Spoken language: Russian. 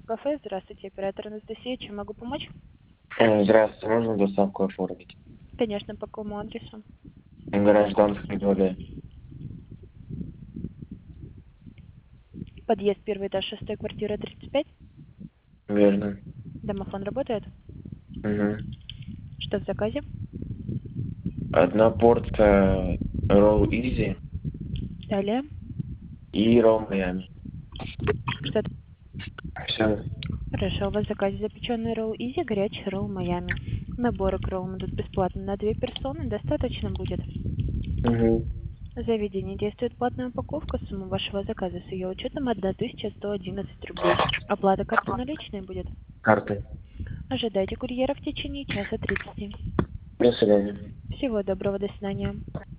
кафе. Здравствуйте, оператор Анастасия. Чем могу помочь? Здравствуйте, можно доставку оформить? Конечно, по какому адресу? Гражданский 2D. Подъезд, первый этаж, 6 квартира, 35. Верно. Домофон работает? Угу. Что в заказе? Одна порция ролл изи Далее. и ролл Майами. Что это? Все. Хорошо, у вас в заказе запеченный ролл Изи, горячий ролл Майами. Наборы к роллам идут бесплатно на 2 персоны, достаточно будет. Угу. В заведении действует платная упаковка, сумма вашего заказа с ее учетом 1111 рублей. Оплата карты наличной будет. Карты. Ожидайте курьера в течение часа 30. До свидания. Всего доброго, до свидания.